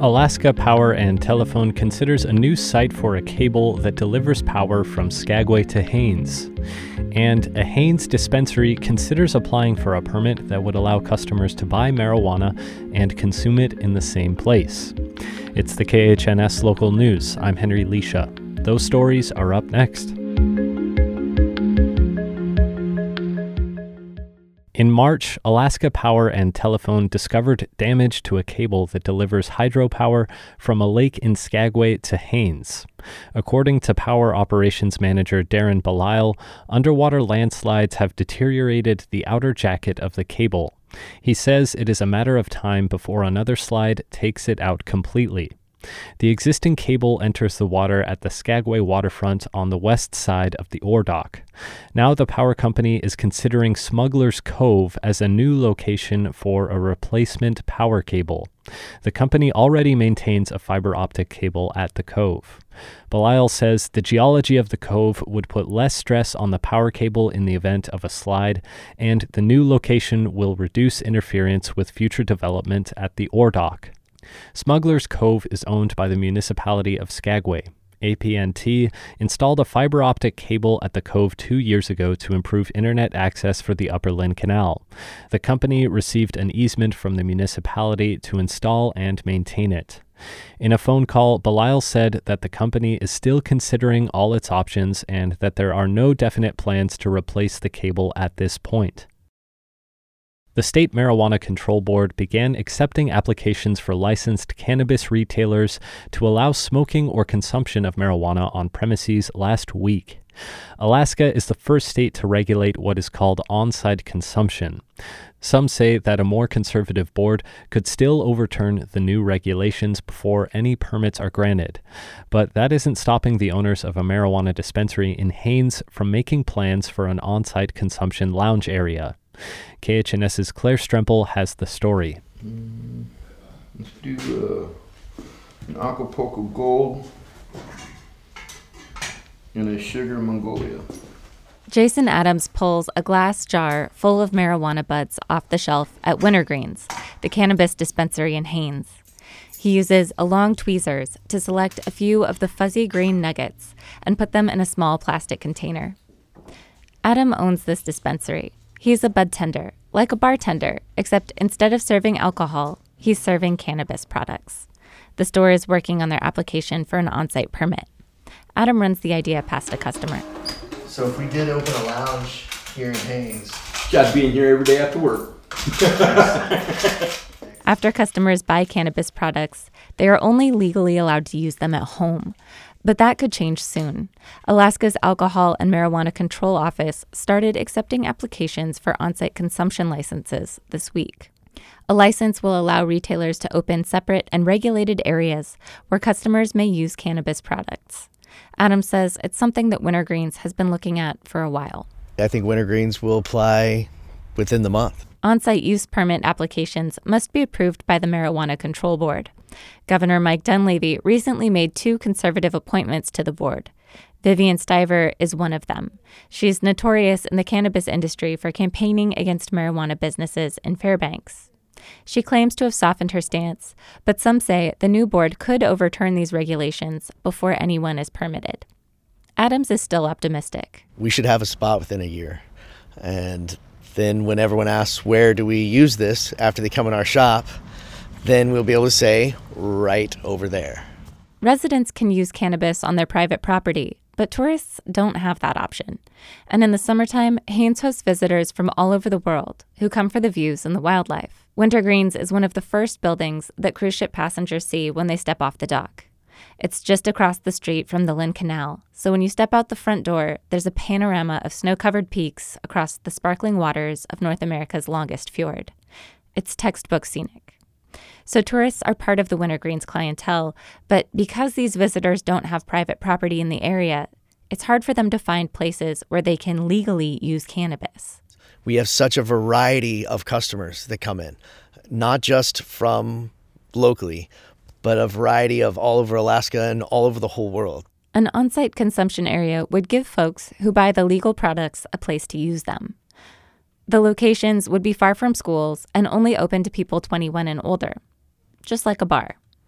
Alaska Power and Telephone considers a new site for a cable that delivers power from Skagway to Haines. And a Haines dispensary considers applying for a permit that would allow customers to buy marijuana and consume it in the same place. It's the KHNS Local News. I'm Henry Leisha. Those stories are up next. In March, Alaska Power and Telephone discovered damage to a cable that delivers hydropower from a lake in Skagway to Haines. According to Power Operations Manager Darren Belisle, underwater landslides have deteriorated the outer jacket of the cable. He says it is a matter of time before another slide takes it out completely. The existing cable enters the water at the Skagway waterfront on the west side of the ore dock. Now the power company is considering Smuggler's Cove as a new location for a replacement power cable. The company already maintains a fiber optic cable at the cove. Belisle says the geology of the cove would put less stress on the power cable in the event of a slide, and the new location will reduce interference with future development at the ore dock. Smuggler's Cove is owned by the municipality of Skagway. APNT installed a fiber optic cable at the cove 2 years ago to improve internet access for the Upper Lynn Canal. The company received an easement from the municipality to install and maintain it. In a phone call, Belisle said that the company is still considering all its options and that there are no definite plans to replace the cable at this point. The State Marijuana Control Board began accepting applications for licensed cannabis retailers to allow smoking or consumption of marijuana on premises last week. Alaska is the first state to regulate what is called on-site consumption. Some say that a more conservative board could still overturn the new regulations before any permits are granted. But that isn't stopping the owners of a marijuana dispensary in Haines from making plans for an on-site consumption lounge area. KHNS's Claire Strempel has the story. Let's do an Acapulco Gold and a Sugar Mongolia. Jason Adams pulls a glass jar full of marijuana buds off the shelf at Wintergreens, the cannabis dispensary in Haines. He uses a long tweezers to select a few of the fuzzy green nuggets and put them in a small plastic container. Adam owns this dispensary. He's a bud tender, like a bartender, except instead of serving alcohol, he's serving cannabis products. The store is working on their application for an on-site permit. Adam runs the idea past a customer. So if we did open a lounge here in Haines, Got to be in here every day after work. After customers buy cannabis products, they are only legally allowed to use them at home. But that could change soon. Alaska's Alcohol and Marijuana Control Office started accepting applications for on-site consumption licenses this week. A license will allow retailers to open separate and regulated areas where customers may use cannabis products. Adam says it's something that Wintergreens has been looking at for a while. I think Wintergreens will apply within the month. On-site use permit applications must be approved by the Marijuana Control Board. Governor Mike Dunleavy recently made 2 conservative appointments to the board. Vivian Stiver is one of them. She's notorious in the cannabis industry for campaigning against marijuana businesses in Fairbanks. She claims to have softened her stance, but some say the new board could overturn these regulations before anyone is permitted. Adams is still optimistic. We should have a spot within a year. And then when everyone asks, where do we use this after they come in our shop, then we'll be able to say, right over there. Residents can use cannabis on their private property, but tourists don't have that option. And in the summertime, Haines hosts visitors from all over the world who come for the views and the wildlife. Wintergreens is one of the first buildings that cruise ship passengers see when they step off the dock. It's just across the street from the Lynn Canal, so when you step out the front door, there's a panorama of snow-covered peaks across the sparkling waters of North America's longest fjord. It's textbook scenic. So tourists are part of the Wintergreens clientele, but because these visitors don't have private property in the area, it's hard for them to find places where they can legally use cannabis. We have such a variety of customers that come in, not just from locally, but a variety of all over Alaska and all over the whole world. An on-site consumption area would give folks who buy the legal products a place to use them. The locations would be far from schools and only open to people 21 and older, just like a bar.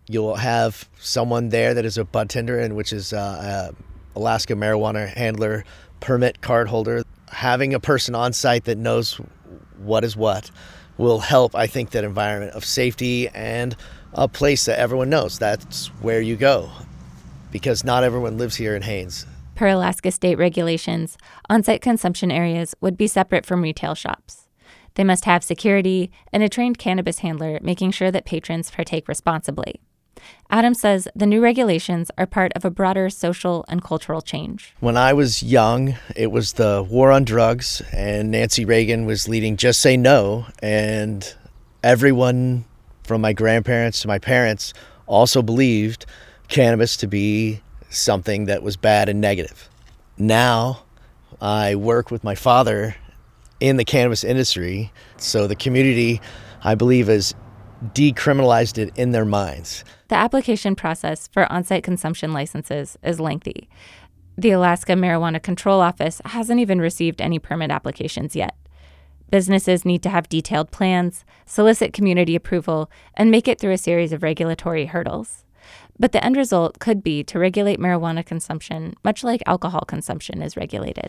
You'll have someone there that is a bud tender, and which is Alaska marijuana handler permit card holder. Having a person on site that knows what is what will help, I think, that environment of safety and a place that everyone knows that's where you go, because not everyone lives here in Haines. Per Alaska state regulations, on-site consumption areas would be separate from retail shops. They must have security and a trained cannabis handler making sure that patrons partake responsibly. Adam says the new regulations are part of a broader social and cultural change. When I was young, it was the war on drugs, and Nancy Reagan was leading Just Say No, and everyone from my grandparents to my parents also believed cannabis to be something that was bad and negative. Now, I work with my father in the cannabis industry, so the community, I believe, has decriminalized it in their minds. The application process for on-site consumption licenses is lengthy. The Alaska Marijuana Control Office hasn't even received any permit applications yet. Businesses need to have detailed plans, solicit community approval, and make it through a series of regulatory hurdles. But the end result could be to regulate marijuana consumption, much like alcohol consumption is regulated.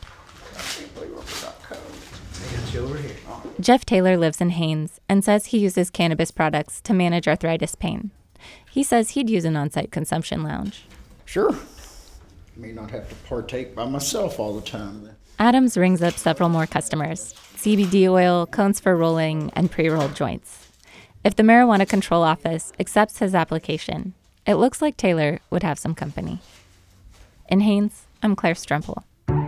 Jeff Taylor lives in Haines and says he uses cannabis products to manage arthritis pain. He says he'd use an on-site consumption lounge. Sure. May not have to partake by myself all the time. Adams rings up several more customers: CBD oil, cones for rolling, and pre-rolled joints. If the Marijuana Control Office accepts his application, it looks like Taylor would have some company. In Haines, I'm Claire Strempel.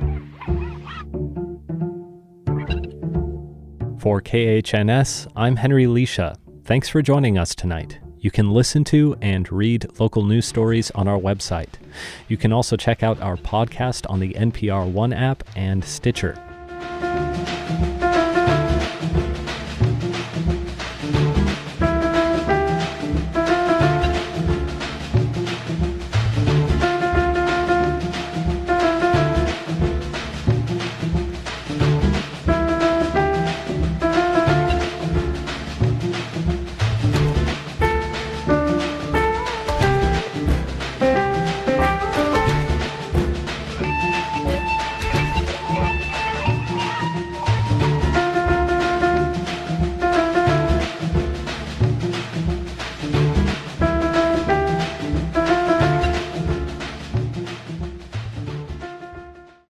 For KHNS, I'm Henry Leisha. Thanks for joining us tonight. You can listen to and read local news stories on our website. You can also check out our podcast on the NPR One app and Stitcher.